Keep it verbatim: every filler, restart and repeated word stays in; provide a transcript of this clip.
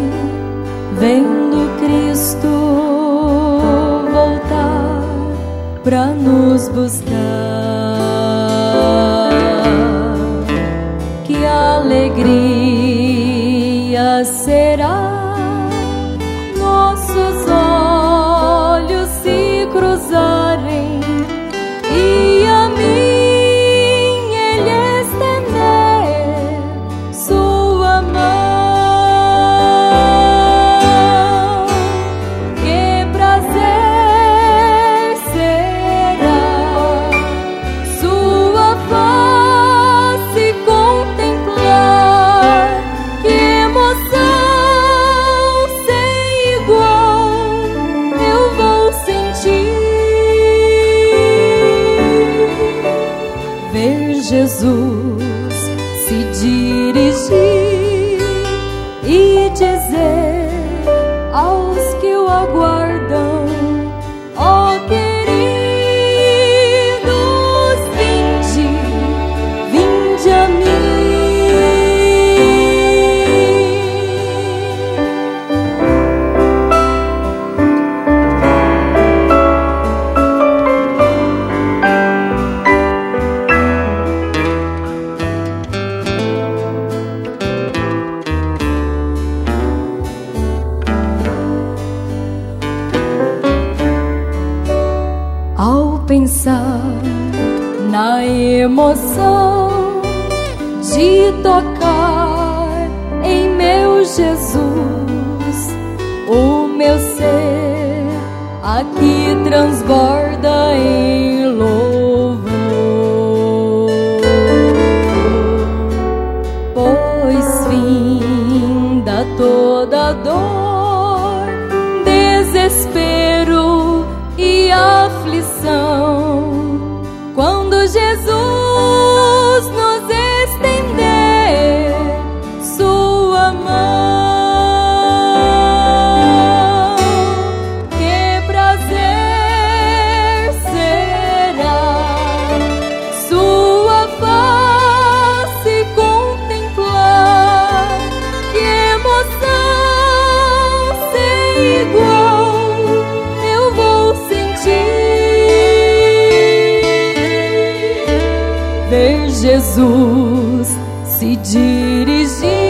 vendo Cristo voltar pra nos buscar. Que alegria será nossos olhos se cruzarem e a mim Ele estender sua mão. Que prazer será sua face contemplar, que emoção sem igual eu vou sentir. Ver Jesus se dirigir e dizer aos que o aguardam: ó queridos, vinde, vinde a mim. Ao pensar na emoção de tocar em meu Jesus, o meu ser aqui transborda em louvor. Pois finda toda dor, desespero e aflição, quando Jesus nos estender sua mão. Que prazer será sua face contemplar, que emoção sem igual eu vou sentir. Ver Jesus se dirigir